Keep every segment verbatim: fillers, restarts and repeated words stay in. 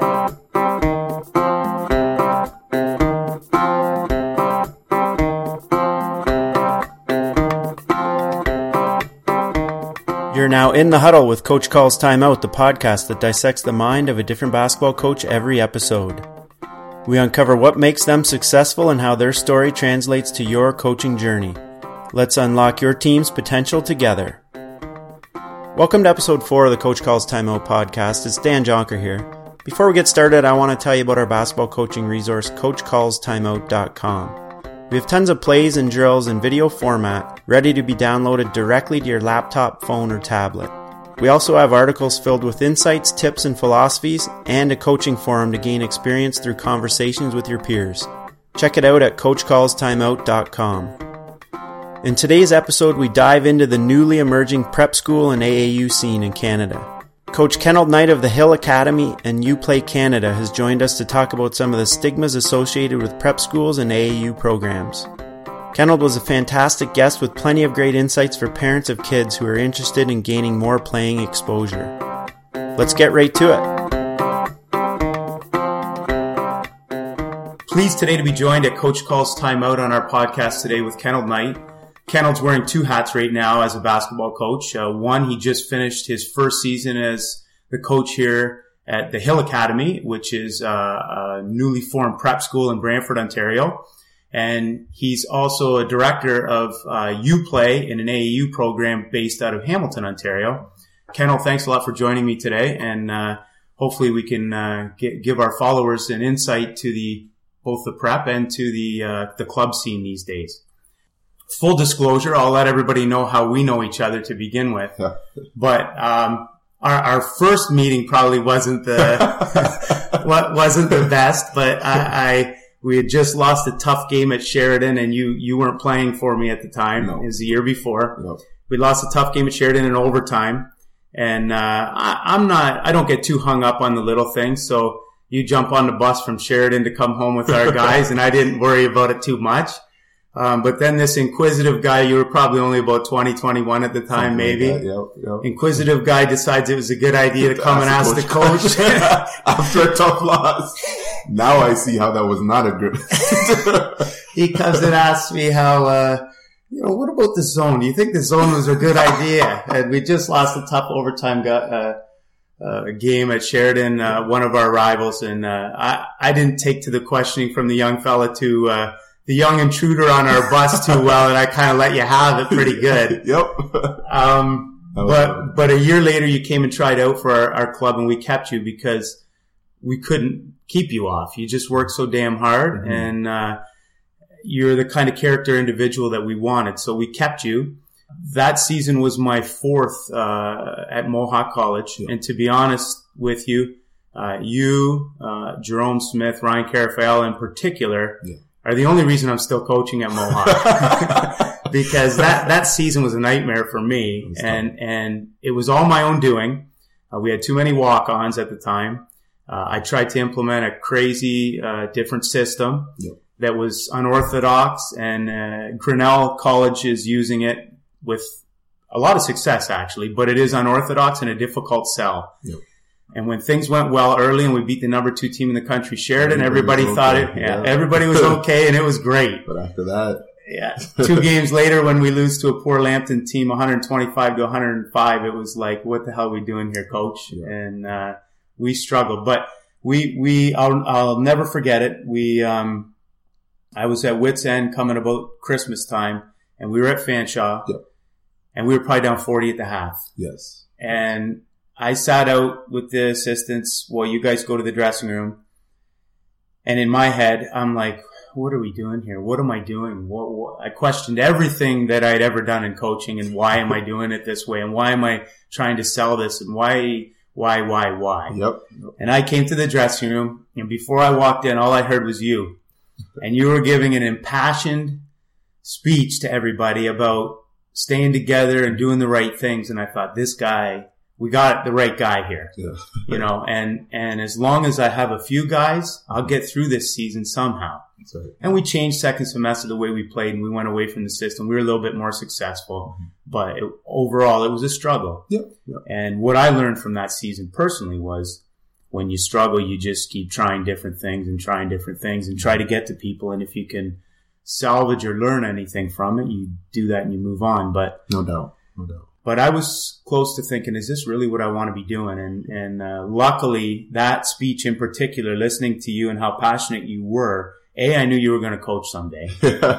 You're now in the huddle with Coach Calls Timeout, the podcast that dissects the mind of a different basketball coach every episode. We uncover what makes them successful and how their story translates to your coaching journey. Let's unlock your team's potential together. Welcome to episode four of the Coach Calls Timeout podcast. It's Dan Jonker here. Before we get started, I want to tell you about our basketball coaching resource, coach calls timeout dot com. We have tons of plays and drills in video format, ready to be downloaded directly to your laptop, phone, or tablet. We also have articles filled with insights, tips, and philosophies, and a coaching forum to gain experience through conversations with your peers. Check it out at coach calls timeout dot com. In today's episode, we dive into the newly emerging prep school and A A U scene in Canada. Coach Kenneld Knight of the Hill Academy and U Play Canada has joined us to talk about some of the stigmas associated with prep schools and A A U programs. Kenneld was a fantastic guest with plenty of great insights for parents of kids who are interested in gaining more playing exposure. Let's get right to it. Pleased today to be joined at Coach Calls Timeout on our podcast today with Kenneld Knight. Kenneld's wearing two hats right now as a basketball coach. Uh, one, he just finished his first season as the coach here at the Hill Academy, which is uh, a newly formed prep school in Brantford, Ontario. And he's also a director of uh, U Play in an A A U program based out of Hamilton, Ontario. Kenneld, thanks a lot for joining me today. And uh, hopefully we can uh, get, give our followers an insight to the both the prep and to the uh, the club scene these days. Full disclosure, I'll let everybody know how we know each other to begin with. Yeah. But um, our, our first meeting probably wasn't the wasn't the best. But I, I we had just lost a tough game at Sheridan, and you you weren't playing for me at the time. No. It was the year before. No. We lost a tough game at Sheridan in overtime, and uh, I, I'm not. I don't get too hung up on the little things. So you jump on the bus from Sheridan to come home with our guys, and I didn't worry about it too much. Um, but then this inquisitive guy, you were probably only about twenty, twenty-one at the time, Something maybe. Like yep, yep. Inquisitive guy decides it was a good idea to, to come ask and ask coach the coach. After a tough loss. Now I see how that was not a good. He comes and asks me how, uh, you know, what about the zone? Do you think the zone was a good idea? And we just lost a tough overtime uh, uh, game at Sheridan, uh, one of our rivals. And, uh, I, I didn't take to the questioning from the young fella to, uh, the young intruder on our bus too well, and I kind of let you have it pretty good. Yep. Um, but, but a year later you came and tried out for our, our club, and we kept you because we couldn't keep you off. You just worked so damn hard, mm-hmm. and, uh, you're the kind of character individual that we wanted. So we kept you. That season was my fourth, uh, at Mohawk College. Yep. And to be honest with you, uh, you, uh, Jerome Smith, Ryan Carafael in particular, yeah. are the only reason I'm still coaching at Mohawk. Because that, that season was a nightmare for me. And, and it was all my own doing. Uh, we had too many walk-ons at the time. Uh, I tried to implement a crazy, uh, different system yep. that was unorthodox, and, uh, Grinnell College is using it with a lot of success actually, but it is unorthodox and a difficult sell. Yep. And when things went well early and we beat the number two team in the country, Sheridan, everybody, everybody thought okay. it, yeah, yeah, everybody was okay, and it was great. But after that, yeah, two games later when we lose to a poor Lambton team, one twenty-five to one five, it was like, what the hell are we doing here, coach? Yeah. And, uh, we struggled, but we, we, I'll, I'll never forget it. We, um, I was at Wits End coming about Christmas time, and we were at Fanshawe, yeah. and we were probably down forty at the half. Yes. And I sat out with the assistants while you guys go to the dressing room. And in my head, I'm like, what are we doing here? What am I doing? What, what? I questioned everything that I'd ever done in coaching, and why am I doing it this way? And why am I trying to sell this? And why, why, why, why? Yep. And I came to the dressing room, and before I walked in, all I heard was you. And you were giving an impassioned speech to everybody about staying together and doing the right things. And I thought, this guy, we got the right guy here, yeah. you know, and, and as long as I have a few guys, I'll get through this season somehow. That's right. And we changed second semester the way we played, and we went away from the system. We were a little bit more successful, mm-hmm. but it, overall it was a struggle. Yep. Yep. And what I learned from that season personally was when you struggle, you just keep trying different things and trying different things and try to get to people. And if you can salvage or learn anything from it, you do that and you move on. But no doubt, no doubt. But I was close to thinking, is this really what I want to be doing? And, and, uh, luckily that speech in particular, listening to you and how passionate you were, A, I knew you were going to coach someday.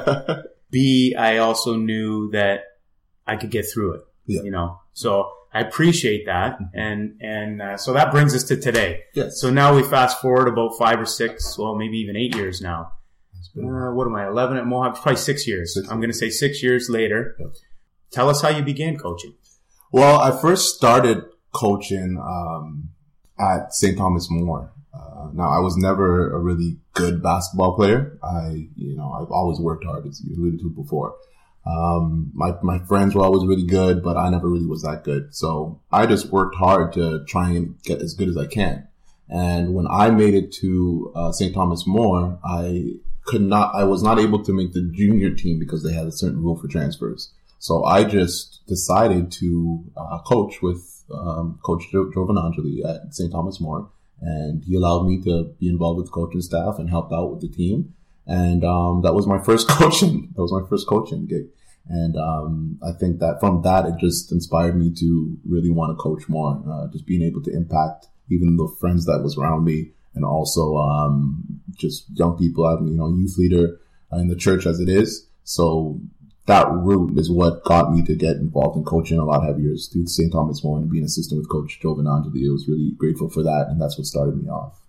B, I also knew that I could get through it, yeah. you know, so I appreciate that. And, and, uh, so that brings us to today. Yes. So now we fast forward about five or six, well, maybe even eight years now. Uh, what am I, eleven at Mohawk? Probably six years. Six I'm going to say six years later. Yep. Tell us how you began coaching. Well, I first started coaching um at Saint Thomas More. Uh, now, I was never a really good basketball player. I, you know, I've always worked hard, as you alluded to before. Um, my, my friends were always really good, but I never really was that good. So I just worked hard to try and get as good as I can. And when I made it to uh, Saint Thomas More, I could not, I was not able to make the junior team because they had a certain rule for transfers. So I just decided to uh, coach with um, Coach jo- Giovanangeli at Saint Thomas More. And he allowed me to be involved with the coaching staff and helped out with the team. And um that was my first coaching. That was my first coaching gig. And um I think that from that, it just inspired me to really want to coach more. Uh, just being able to impact even the friends that was around me, and also um just young people. I'm, you know, youth leader in the church as it is. So that route is what got me to get involved in coaching a lot heavier through Saint Thomas More and being assistant with Coach Giovanangeli. I was really grateful for that, and that's what started me off.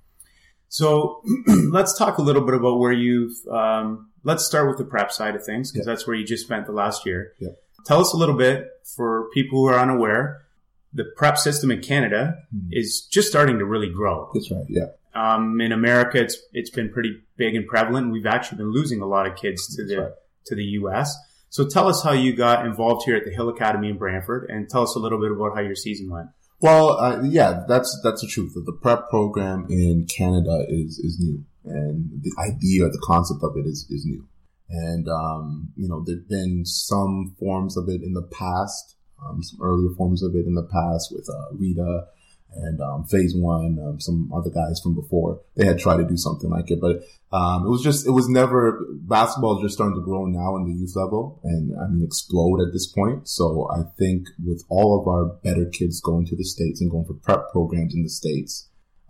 So let's talk a little bit about where you've, um, let's start with the prep side of things, because yeah. that's where you just spent the last year. Yeah. Tell us a little bit, for people who are unaware, the prep system in Canada mm-hmm. is just starting to really grow. That's right, yeah. Um, in America, it's it's been pretty big and prevalent. We've actually been losing a lot of kids to the right. to the U S. So tell us how you got involved here at the Hill Academy in Brantford, and tell us a little bit about how your season went. Well, uh, yeah, that's that's the truth. The prep program in Canada is is new, and the idea, the concept of it is is new. And um, you know, there've been some forms of it in the past, um, some earlier forms of it in the past with uh, Rita and um, Phase One, um, some other guys from before. They had tried to do something like it, but um, it was just, it was never, basketball is just starting to grow now in the youth level, and I mean explode at this point. So I think with all of our better kids going to the States and going for prep programs in the States,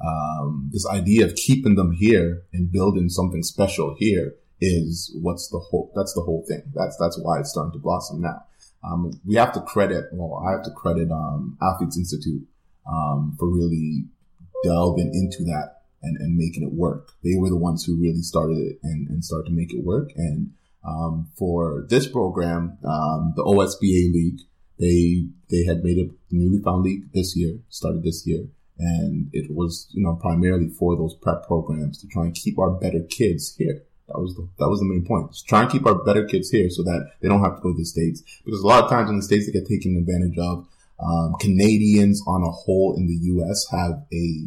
um, this idea of keeping them here and building something special here is what's the whole, that's the whole thing. That's, that's why it's starting to blossom now. Um, we have to credit, well, I have to credit, um, Athletes Institute, um, for really delving into that and, and making it work. They were the ones who really started it and, and started to make it work. And, um, for this program, um, the O S B A League, they, they had made a newly found league this year, started this year. And it was, you know, primarily for those prep programs to try and keep our better kids here. That was the, that was the main point. Just try and keep our better kids here so that they don't have to go to the States. Because a lot of times in the States, they get taken advantage of. Um, Canadians on a whole in the U S have a,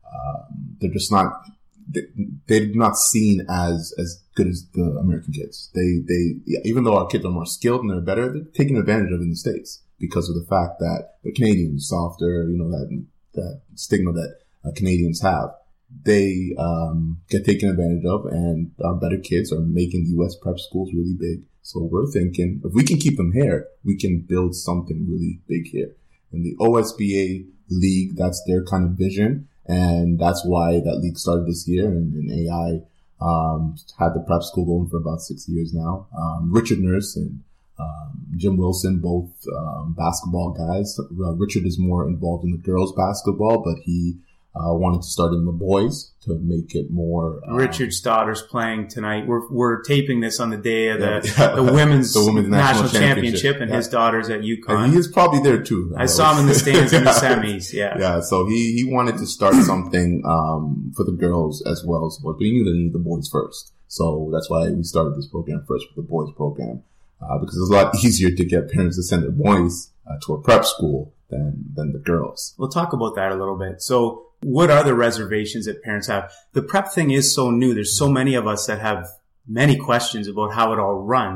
um, they're just not, they, they're not seen as, as good as the American kids. They, they, even though our kids are more skilled and they're better, they're taken advantage of in the States because of the fact that they're Canadians, softer, you know, that, that stigma that uh, Canadians have. They, um, get taken advantage of, and our better kids are making U S prep schools really big. So we're thinking if we can keep them here, we can build something really big here. And the O S B A League, that's their kind of vision. And that's why that league started this year. And, and A I, um, had the prep school going for about six years now. Um, Richard Nurse and, um, Jim Wilson, both, um, basketball guys. Uh, Richard is more involved in the girls basketball, but he, uh, wanted to start in the boys to make it more. Um, Richard's daughter's playing tonight. We're, we're taping this on the day of the, yeah, the women's, the women's national, national championship, championship and yeah. his daughter's at UConn. And he is probably there too. I, I saw him in the stands in the semis. Yeah. Yeah. So he, he wanted to start something, um, for the girls as well as boys, but he knew they needed the boys first. So that's why we started this program first with the boys program, uh, because it's a lot easier to get parents to send their boys uh, to a prep school than, than the girls. We'll talk about that a little bit. So, what are the reservations that parents have? The prep thing is so new. There's so many of us that have many questions about how it all runs.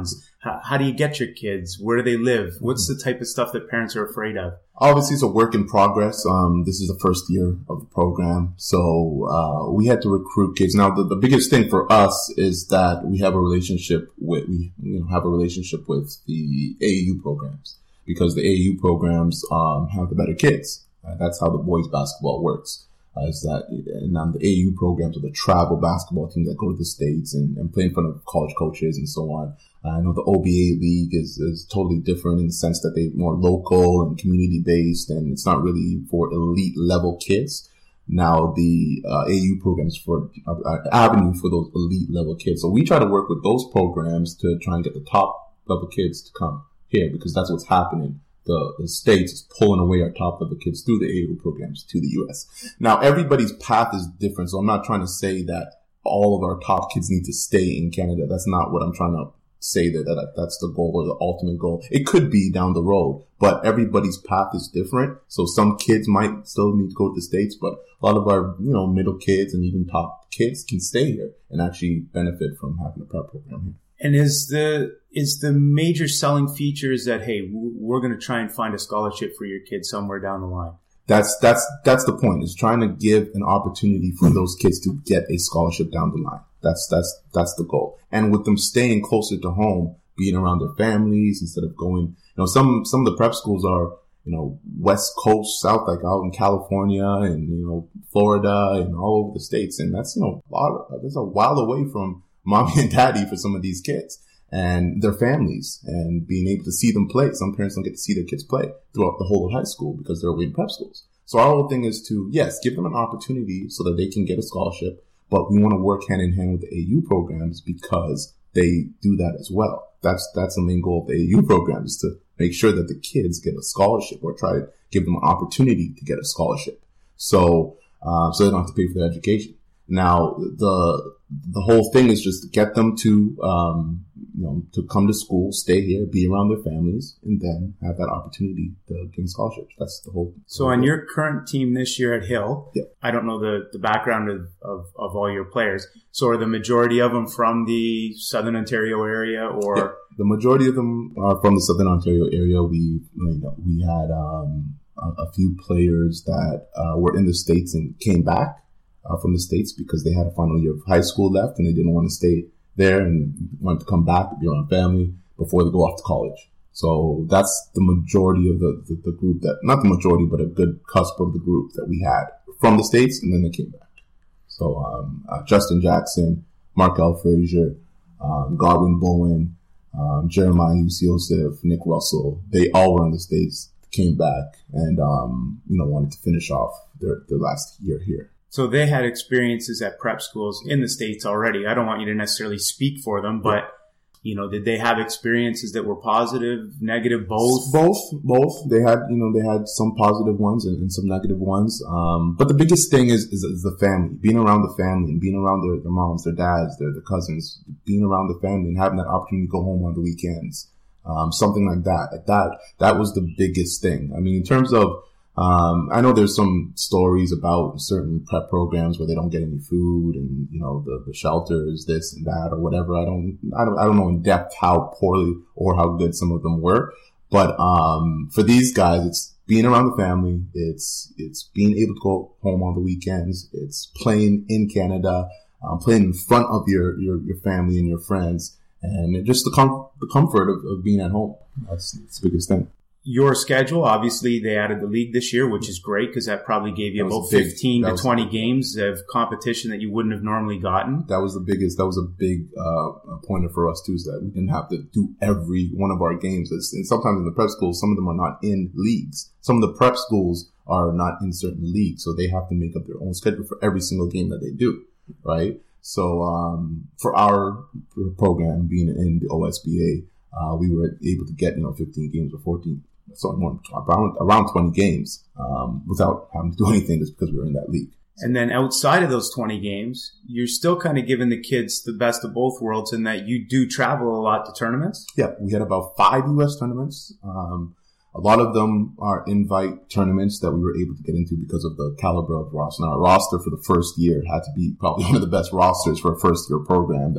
How, how do you get your kids? Where do they live? What's the type of stuff that parents are afraid of? Obviously, it's a work in progress. Um, this is the first year of the program. So, uh, we had to recruit kids. Now, the, the biggest thing for us is that we have a relationship with, we, you know, have a relationship with the A A U programs, because the A A U programs, um, have the better kids. Uh, that's how the boys basketball works. Uh, is that, and on the A A U programs are the travel basketball teams that go to the States and, and play in front of college coaches and so on. I know the O B A league is, is totally different in the sense that they're more local and community based, and it's not really for elite level kids. Now the uh, A A U programs for uh, avenue for those elite level kids. So we try to work with those programs to try and get the top level kids to come here, because that's what's happening. The, the States is pulling away our top level kids through the A A U programs to the U S. Now everybody's path is different, so I'm not trying to say that all of our top kids need to stay in Canada. That's not what I'm trying to say that, that that's the goal or the ultimate goal. It could be down the road, but everybody's path is different. So some kids might still need to go to the States, but a lot of our, you know, middle kids and even top kids can stay here and actually benefit from having a prep program here. And is the, is the major selling feature is that, hey, we're going to try and find a scholarship for your kid somewhere down the line? That's, that's, that's the point, is trying to give an opportunity for those kids to get a scholarship down the line. That's, that's, that's the goal. And with them staying closer to home, being around their families instead of going, you know, some, some of the prep schools are, you know, West Coast, South, like out in California and, you know, Florida and all over the States. And that's, you know, a lot of, that's a while away from mommy and daddy for some of these kids and their families and being able to see them play. Some parents don't get to see their kids play throughout the whole of high school because they're away in prep schools. So our whole thing is to, yes, give them an opportunity so that they can get a scholarship, but we want to work hand in hand with the A A U programs because they do that as well. That's, that's the main goal of the A A U program, is to make sure that the kids get a scholarship or try to give them an opportunity to get a scholarship. So, uh, so they don't have to pay for their education. Now, the, the whole thing is just to get them to, um, you know, to come to school, stay here, be around their families, and then have that opportunity to gain scholarships. That's the whole. So whole on thing. your current team this year at Hill, yeah. I don't know the, the background of, of, of all your players. So are the majority of them from the Southern Ontario area, or? Yeah. The majority of them are from the Southern Ontario area. We, you know, we had, um, a, a few players that, uh, were in the States and came back. Uh, from the States because they had a final year of high school left and they didn't want to stay there and wanted to come back to be around family before they go off to college. So that's the majority of the, the, the group that, not the majority, but a good cusp of the group that we had from the States, and then they came back. So, um, uh, Justin Jackson, Markel Frazier, um, Godwin Bowen, um, Jeremiah Yusuf, Nick Russell, they all were in the States, came back and, um, you know, wanted to finish off their, their last year here. So they had experiences at prep schools in the States already. I don't want you to necessarily speak for them, but, you know, did they have experiences that were positive, negative, both? Both, both. They had, you know, they had some positive ones and, and some negative ones. Um, but the biggest thing is, is, is the family, being around the family and being around their, their moms, their dads, their, their cousins, being around the family and having that opportunity to go home on the weekends. Um, something like that. Like that, that was the biggest thing. I mean, in terms of, Um, I know there's some stories about certain prep programs where they don't get any food and, you know, the, the shelters, this and that or whatever. I don't, I don't, I don't know in depth how poorly or how good some of them were. But, um, for these guys, it's being around the family. It's, it's being able to go home on the weekends. It's playing in Canada, um, playing in front of your, your, your family and your friends, and just the com- the comfort of, of being at home. That's, that's the biggest thing. Your schedule, obviously, they added the league this year, which is great because that probably gave you about big, fifteen to twenty games of competition that you wouldn't have normally gotten. That was the biggest, that was a big uh pointer for us too, is that we didn't have to do every one of our games. And sometimes in the prep schools, some of them are not in leagues. Some of the prep schools are not in certain leagues, so they have to make up their own schedule for every single game that they do, right? So um for our program, being in the O S B A, uh we were able to get, you know, fifteen games or fourteen. So around, around twenty games, um, without having to do anything just because we were in that league. And then outside of those twenty games, you're still kind of giving the kids the best of both worlds in that you do travel a lot to tournaments. Yeah, we had about five U S tournaments. Um, a lot of them are invite tournaments that we were able to get into because of the caliber of roster. Now, our roster for the first year had to be probably one of the best rosters for a first year program that,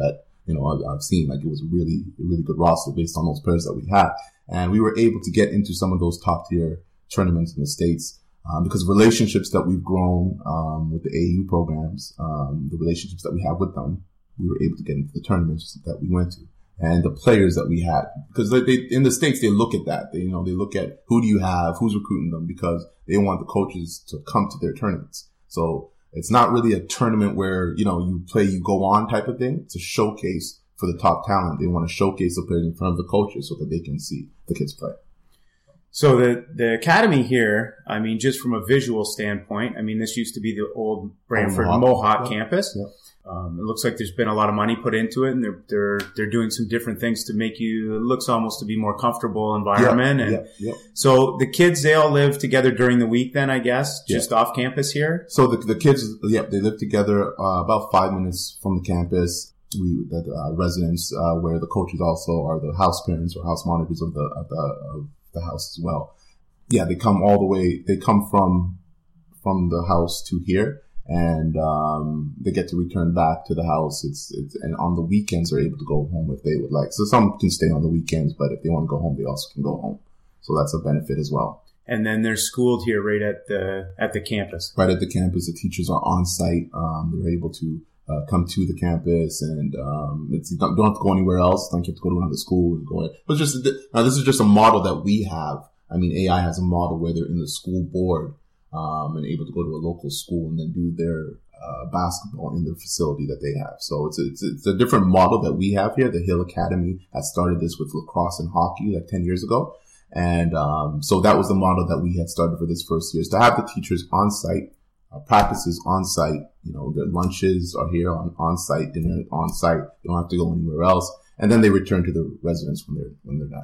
you know, I've, I've seen. Like, it was a really, a really good roster based on those players that we had. And we were able to get into some of those top tier tournaments in the States, um, because relationships that we've grown, um, with the A A U programs, um, the relationships that we have with them, we were able to get into the tournaments that we went to. And the players that we had, because they, they, in the States, they look at that. They, you know, they look at who do you have, who's recruiting them, because they want the coaches to come to their tournaments. So it's not really a tournament where, you know, you play, you go on type of thing. It's a showcase for the top talent. They want to showcase the players in front of the coaches so that they can see the kids play. So the, the academy here, I mean, just from a visual standpoint, I mean, this used to be the old Brantford Mohawk, Mohawk yeah. campus. Yeah. Um, it looks like there's been a lot of money put into it, and they're they're they're doing some different things to make you. It looks almost to be more comfortable environment, yeah, and yeah, yeah. so the kids, they all live together during the week. Then I guess just yeah. off campus here. So the the kids, yeah, they live together uh, about five minutes from the campus. We the uh, residence uh, where the coaches also are the house parents or house monitors of the of the of the house as well. Yeah, they come all the way. They come from from the house to here. And, um, they get to return back to the house. It's, it's, and on the weekends they're able to go home if they would like. So some can stay on the weekends, but if they want to go home, they also can go home. So that's a benefit as well. And then they're schooled here right at the, at the campus. Right at the campus. The teachers are on site. Um, they're able to, uh, come to the campus, and, um, it's, you don't, don't have to go anywhere else. Don't have to go to another school and go in. But just, now this is just a model that we have. I mean, A I has a model where they're in the school board. Um, and able to go to a local school and then do their uh, basketball in the facility that they have. So it's a, it's, a, it's a different model that we have here. The Hill Academy had started this with lacrosse and hockey like ten years ago. And um, so that was the model that we had started for this first year, is to have the teachers on site, uh, practices on site. You know, their lunches are here on, on site, dinner on site. They don't have to go anywhere else. And then they return to the residence when they're, when they're done.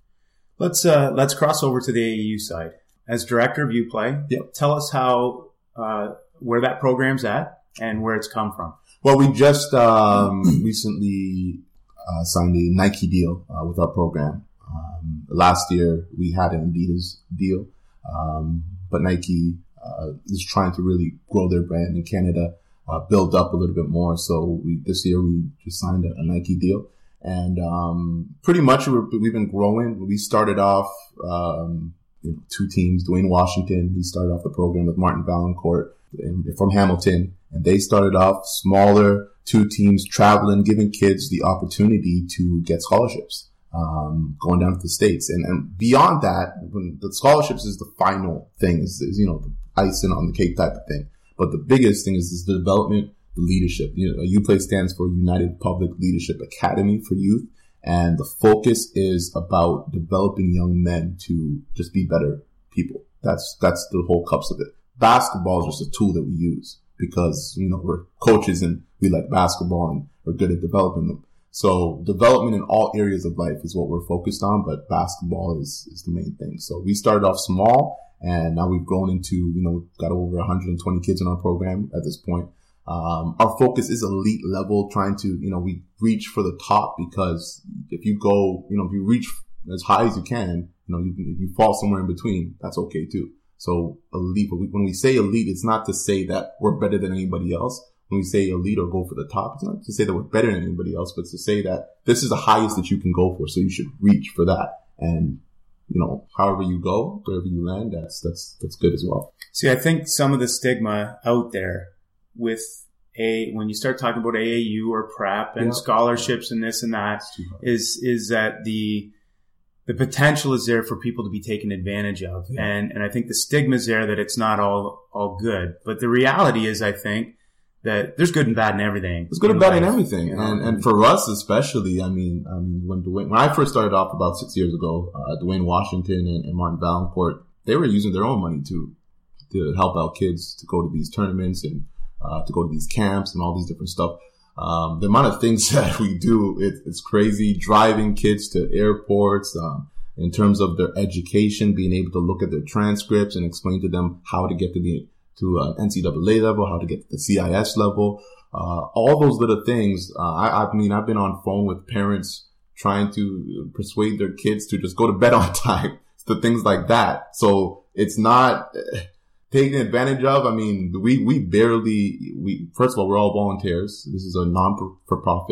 Let's, uh, let's cross over to the A A U side. As director of UPlay, yep. tell us how, uh, where that program's at and where it's come from. Well, we just, um, recently, uh, signed a Nike deal, uh, with our program. Um, last year we had an Adidas deal. Um, but Nike, uh, is trying to really grow their brand in Canada, uh, build up a little bit more. So we, this year we just signed a, a Nike deal. And, um, pretty much we're, we've been growing. We started off, um, You know, two teams, Dwayne Washington, he started off the program with Martin Valancourt from Hamilton, and they started off smaller, two teams traveling, giving kids the opportunity to get scholarships, um, going down to the States. And, and beyond that, when the scholarships is the final thing, is, is, you know, the icing on the cake type of thing. But the biggest thing is, is the development, the leadership. You know, UPlay stands for United Public Leadership Academy for Youth. And the focus is about developing young men to just be better people. That's, that's the whole crux of it. Basketball is just a tool that we use because, you know, we're coaches and we like basketball and we're good at developing them. So development in all areas of life is what we're focused on, but basketball is, is the main thing. So we started off small and now we've grown into, you know, got over one hundred twenty kids in our program at this point. Um, our focus is elite level, trying to, you know, we reach for the top because if you go, you know, if you reach as high as you can, you know, you, if you fall somewhere in between, that's okay too. So elite, but we, when we say elite, it's not to say that we're better than anybody else. When we say elite or go for the top, it's not to say that we're better than anybody else, but to say that this is the highest that you can go for. So you should reach for that. And, you know, however you go, wherever you land, that's, that's, that's good as well. See, I think some of the stigma out there with a, when you start talking about A A U or prep and yeah. scholarships and this and that is, is that the, the potential is there for people to be taken advantage of. Yeah. And, and I think the stigma is there that it's not all, all good. But the reality is, I think that there's good and bad in everything. There's good and bad in everything. You know? And, and for us especially, I mean, I mean, when Dwayne, when I first started off about six years ago, uh, Dwayne Washington and, and Martin Valancourt, they were using their own money to, to help out kids to go to these tournaments and, Uh, to go to these camps and all these different stuff. Um, the amount of things that we do, it, it's crazy. Driving kids to airports, um, in terms of their education, being able to look at their transcripts and explain to them how to get to the, to uh, N C double A level, how to get to the C I S level, uh, all those little things. Uh, I, I mean, I've been on phone with parents trying to persuade their kids to just go to bed on time, to things like that. So it's not taken advantage of. I mean, we, we barely, we, first of all, we're all volunteers. This is a non-for-profit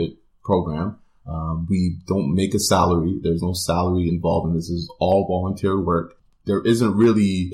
program. Um, we don't make a salary. There's no salary involved in this. This is all volunteer work. There isn't really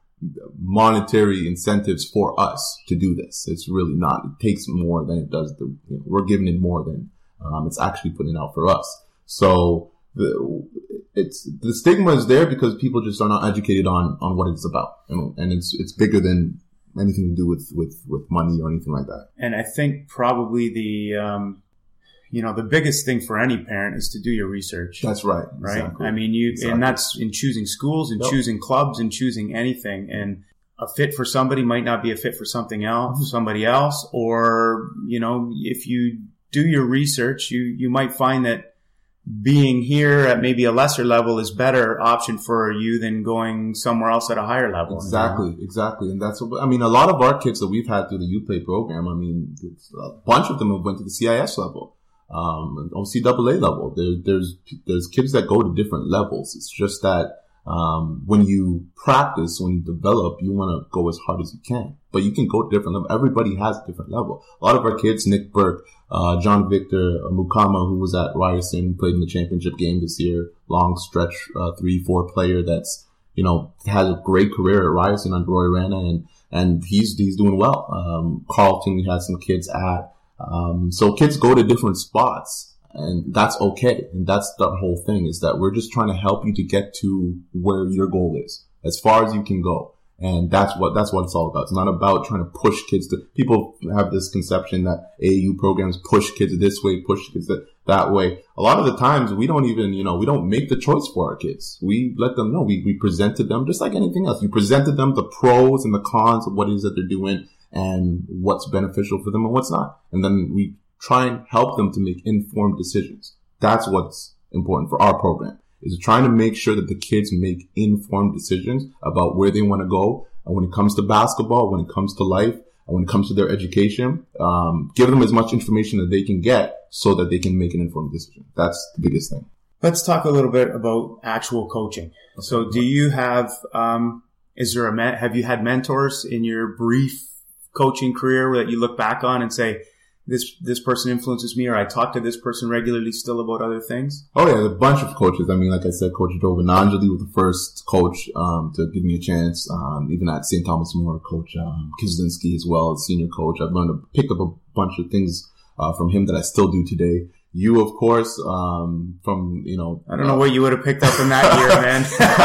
monetary incentives for us to do this. It's really not. It takes more than it does. The, you know, we're giving it more than um, it's actually putting out for us. So the, it's the stigma is there because people just are not educated on on what it's about, and, and it's it's bigger than anything to do with with with money or anything like that. And I think probably the um, you know, the biggest thing for any parent is to do your research. That's right. Right. Exactly. I mean, you, exactly. and that's in choosing schools and yep. choosing clubs and choosing anything. And a fit for somebody might not be a fit for something else, mm-hmm. somebody else. Or, you know, if you do your research, you, you might find that being here at maybe a lesser level is better option for you than going somewhere else at a higher level. Exactly, you know? exactly. And that's, I mean, a lot of our kids that we've had through the U Play program, I mean, a bunch of them have went to the C I S level. Um, O C A A level. There, there's, there's kids that go to different levels. It's just that, um, when you practice, when you develop, you want to go as hard as you can, but you can go to different levels. Everybody has a different level. A lot of our kids, Nick Burke, uh, John Victor, uh, Mukama, who was at Ryerson, played in the championship game this year, long stretch, uh, three, four player that's, you know, had a great career at Ryerson under Roy Rana, and, and he's, he's doing well. Um, Carlton, we had some kids at, Um, so kids go to different spots, and that's okay. And that's the whole thing, is that we're just trying to help you to get to where your goal is, as far as you can go. And that's what, that's what it's all about. It's not about trying to push kids to, people have this conception that A A U programs push kids this way, push kids that, that way. A lot of the times we don't even, you know, we don't make the choice for our kids. We let them know. We, we present to them just like anything else. You present to them the pros and the cons of what it is that they're doing, and what's beneficial for them and what's not. And then we try and help them to make informed decisions. That's what's important for our program, is trying to make sure that the kids make informed decisions about where they want to go. And when it comes to basketball, when it comes to life, and when it comes to their education, um, give them as much information that they can get so that they can make an informed decision. That's the biggest thing. Let's talk a little bit about actual coaching. So do you have, um, is there a, men- have you had mentors in your brief coaching career that you look back on and say, this, this person influences me, or I talk to this person regularly still about other things? Oh yeah, a bunch of coaches. I mean, like I said, Coach Jovananjali was the first coach, um, to give me a chance. Um, even at Saint Thomas More, Coach, um, Kislinski as well, senior coach. I've learned to pick up a bunch of things, uh, from him that I still do today. You, of course, um, from, you know. I don't know what you would have picked up in that year, man.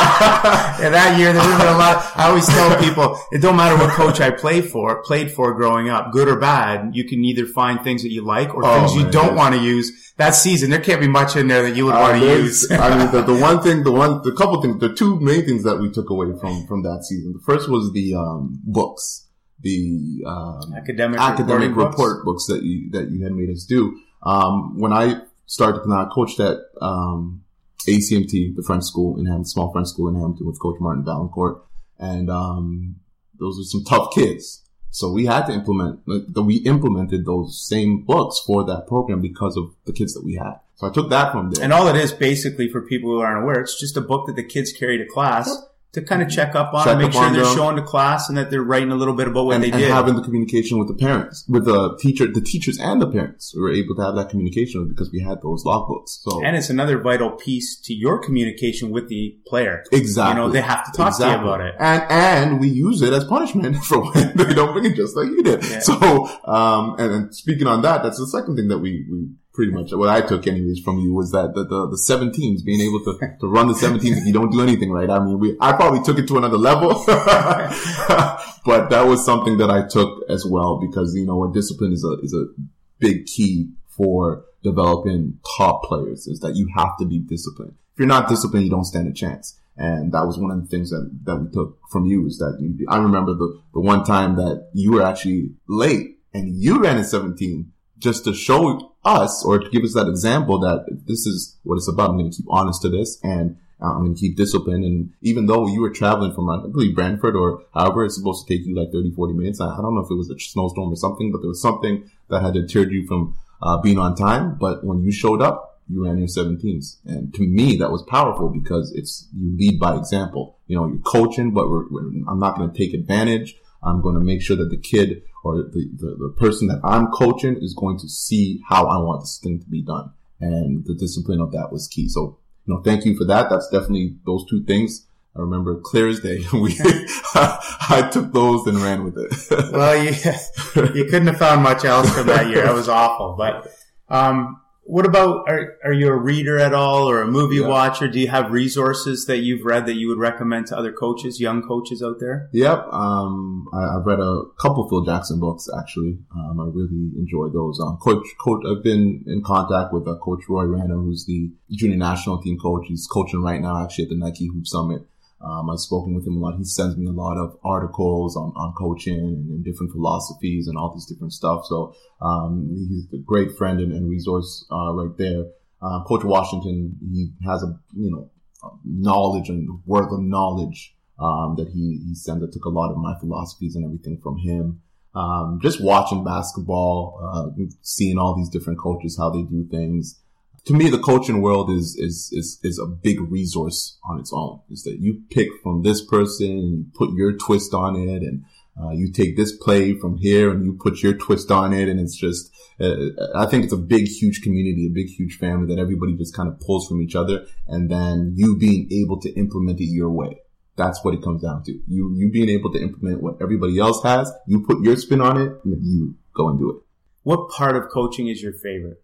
Yeah, that year, there wasn't a lot. I always tell people, it don't matter what coach I play for, played for growing up, good or bad. You can either find things that you like or oh, things you man, don't want to use. That season, there can't be much in there that you would uh, want to use. I mean, the, the one thing, the one, the couple things, the two main things that we took away from, from that season. The first was the, um, books, the, um, academic, academic report books. books that you, that you had made us do. Um, when I started, when I coached at, um, A C M T, the French school in Hampton, small French school in Hampton with Coach Martin Valancourt. And, um, those are some tough kids. So we had to implement, we implemented those same books for that program because of the kids that we had. So I took that from there. And all it is basically, for people who aren't aware, it's just a book that the kids carry to class. Yep. To kind of check up on, check make sure they're them. showing to class and that they're writing a little bit about what and, they and did. And having the communication with the parents, with the teacher, the teachers and the parents. We were able to have that communication because we had those logbooks. So, and it's another vital piece to your communication with the player. Exactly. You know, they have to talk exactly. to you about it. And, and we use it as punishment for when they don't bring it, just like you did. Yeah. So, um, and, and speaking on that, that's the second thing that we, we, pretty much what I took anyways from you was that the, the, the seventeens, being able to, to run the seventeens if you don't do anything right. I mean, we, I probably took it to another level, but that was something that I took as well because, you know, a discipline is a, is a big key for developing top players, is that you have to be disciplined. If you're not disciplined, you don't stand a chance. And that was one of the things that, that we took from you is that you, I remember the, the one time that you were actually late and you ran in seventeen just to show us or to give us that example that this is what it's about. I'm going to keep honest to this and I'm going to keep discipline. And even though you were traveling from, I believe, Brantford or however, it's supposed to take you like thirty, forty minutes. I don't know if it was a snowstorm or something, but there was something that had deterred you from uh, being on time. But when you showed up, you ran your seventeens. And to me, that was powerful because it's, you lead by example. You know, you're coaching, but we're, we're, I'm not going to take advantage. I'm going to make sure that the kid or the, the, the person that I'm coaching is going to see how I want this thing to be done. And the discipline of that was key. So, you know, thank you for that. That's definitely those two things. I remember clear as day. We, I took those and ran with it. Well, you, you couldn't have found much else from that year. That was awful. But, um, what about, are, are you a reader at all or a movie yeah. watcher? Do you have resources that you've read that you would recommend to other coaches, young coaches out there? Yep. Um, I, I've read a couple Phil Jackson books, actually. Um, I really enjoy those. Um, coach, coach, I've been in contact with uh, Coach Roy Rana, who's the junior national team coach. He's coaching right now, actually, at the Nike Hoop Summit. Um, I've spoken with him a lot. He sends me a lot of articles on, on coaching and, and different philosophies and all this different stuff. So, um, he's a great friend and, and resource, uh, right there. Uh, Coach Washington, he has a, you know, knowledge and worth of knowledge, um, that he, he sent. I took a lot of my philosophies and everything from him. Um, just watching basketball, uh, seeing all these different coaches, how they do things. To me, the coaching world is, is, is, is a big resource on its own. Is that you pick from this person and you put your twist on it, and, uh, you take this play from here and you put your twist on it. And it's just, uh, I think it's a big, huge community, a big, huge family that everybody just kind of pulls from each other. And then you being able to implement it your way. That's what it comes down to. You, you being able to implement what everybody else has, you put your spin on it, and then you go and do it. What part of coaching is your favorite?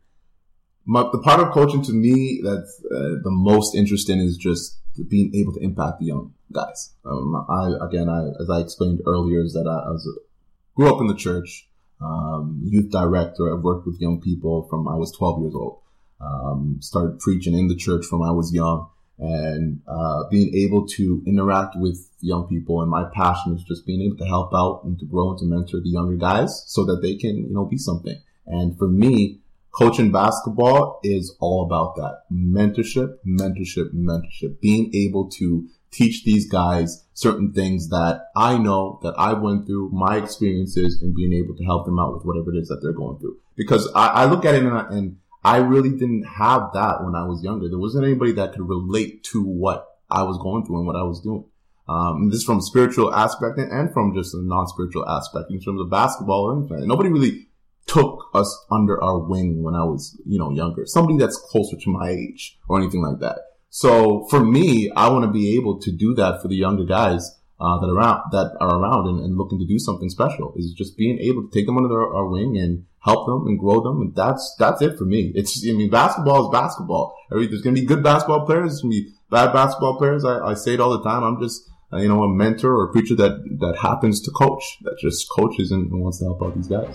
My, the part of coaching to me that's uh, the most interesting is just being able to impact the young guys. Um, I, again, I, as I explained earlier, is that I, I was a, grew up in the church, um, youth director. I've worked with young people from I was twelve years old. Um, started preaching in the church from I was young, and uh, being able to interact with young people. And my passion is just being able to help out and to grow and to mentor the younger guys so that they can, you know, be something. And for me, coaching basketball is all about that. Mentorship, mentorship, mentorship. Being able to teach these guys certain things that I know, that I went through, my experiences, and being able to help them out with whatever it is that they're going through. Because I, I look at it and I, and I really didn't have that when I was younger. There wasn't anybody that could relate to what I was going through and what I was doing. Um, this is from a spiritual aspect and from just a non-spiritual aspect in terms of basketball or anything. Nobody really took us under our wing when I was, you know, younger. Somebody that's closer to my age or anything like that. So for me, I want to be able to do that for the younger guys, uh, that are around, that are around and, and looking to do something special, is just being able to take them under our, our wing and help them and grow them. And that's, that's it for me. It's, I mean, basketball is basketball. There's going to be good basketball players. There's going to be bad basketball players. I, I say it all the time. I'm just, uh, you know, a mentor or a preacher that, that happens to coach, that just coaches and, and wants to help out these guys.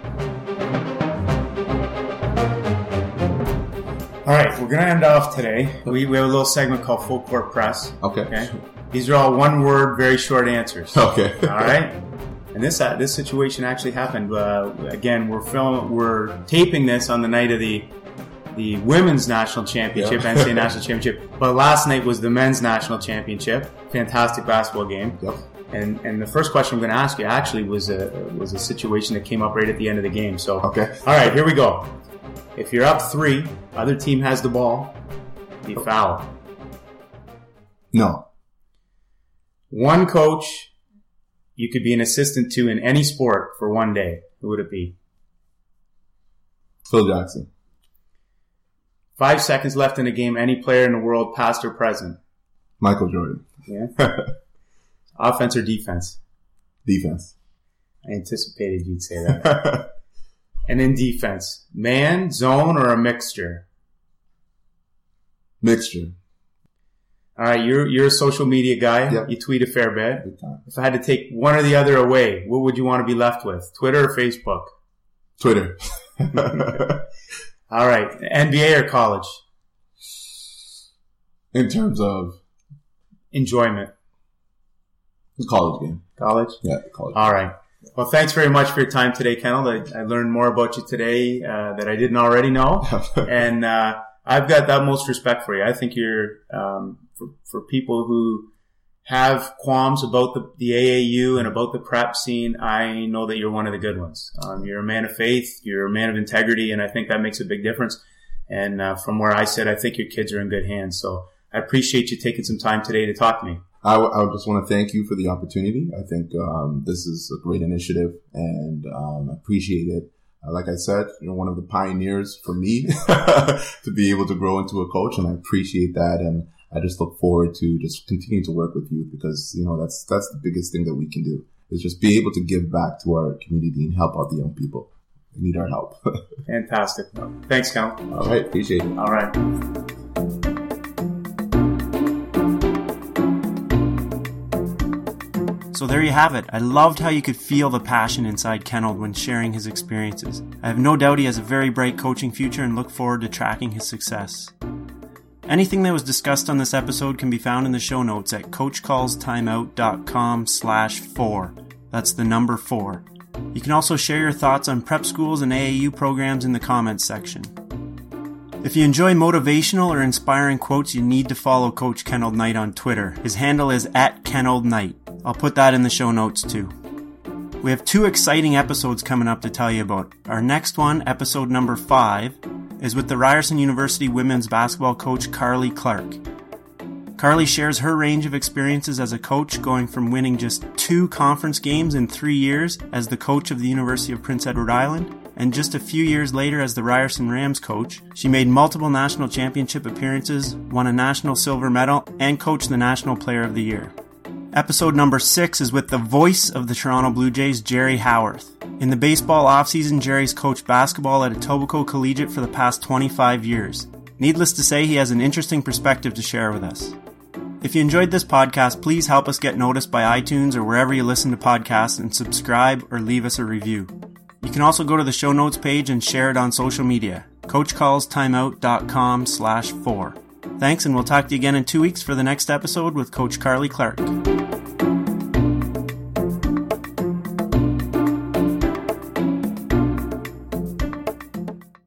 All right, we're going to end off today. We, we have a little segment called Full Court Press. Okay. Okay. These are all one word, very short answers. Okay. All right. And this uh, this situation actually happened. Uh, again, we're film we're taping this on the night of the the women's national championship, yeah. N C A A national championship. But last night was the men's national championship. Fantastic basketball game. Yep. And and the first question I'm going to ask you actually was a was a situation that came up right at the end of the game. So okay. All right, here we go. If you're up three, other team has the ball, you foul. No. One coach you could be an assistant to in any sport for one day. Who would it be? Phil Jackson. Five seconds left in the game. Any player in the world, past or present? Michael Jordan. Yeah. Offense or defense? Defense. I anticipated you'd say that. And in defense, man, zone, or a mixture? Mixture. All right, you're you're a social media guy. Yep. You tweet a fair bit. Big time. If I had to take one or the other away, what would you want to be left with? Twitter or Facebook? Twitter. All right, N B A or college? In terms of enjoyment. College game. College? Yeah, college. All right. Well, thanks very much for your time today, Kennel. I, I learned more about you today uh, that I didn't already know. And uh, I've got the utmost respect for you. I think you're, um, for, for people who have qualms about the, the A A U and about the prep scene, I know that you're one of the good ones. Um, you're a man of faith. You're a man of integrity, and I think that makes a big difference. And uh, from where I sit, I think your kids are in good hands. So I appreciate you taking some time today to talk to me. I, w- I just want to thank you for the opportunity. I think um, this is a great initiative, and um, I appreciate it. Uh, like I said, you're one of the pioneers for me to be able to grow into a coach, and I appreciate that. And I just look forward to just continuing to work with you, because, you know, that's that's the biggest thing that we can do, is just be able to give back to our community and help out the young people. They need our help. Fantastic. Thanks, Cal. All right. Appreciate it. All right. So there you have it. I loved how you could feel the passion inside Kenold when sharing his experiences. I have no doubt he has a very bright coaching future and look forward to tracking his success. Anything that was discussed on this episode can be found in the show notes at coachcallstimeout.com slash four. That's the number four. You can also share your thoughts on prep schools and A A U programs in the comments section. If you enjoy motivational or inspiring quotes, you need to follow Coach Kenold Knight on Twitter. His handle is at Kenold Knight. I'll put that in the show notes too. We have two exciting episodes coming up to tell you about. Our next one, episode number five, is with the Ryerson University women's basketball coach Carly Clark. Carly shares her range of experiences as a coach, going from winning just two conference games in three years as the coach of the University of Prince Edward Island, and just a few years later as the Ryerson Rams coach. She made multiple national championship appearances, won a national silver medal, and coached the National Player of the Year. Episode number six is with the voice of the Toronto Blue Jays, Jerry Howarth. In the baseball offseason, Jerry's coached basketball at Etobicoke Collegiate for the past twenty-five years. Needless to say, he has an interesting perspective to share with us. If you enjoyed this podcast, please help us get noticed by iTunes or wherever you listen to podcasts, and subscribe or leave us a review. You can also go to the show notes page and share it on social media. coachcallstimeout.com slash four. Thanks, and we'll talk to you again in two weeks for the next episode with Coach Carly Clark.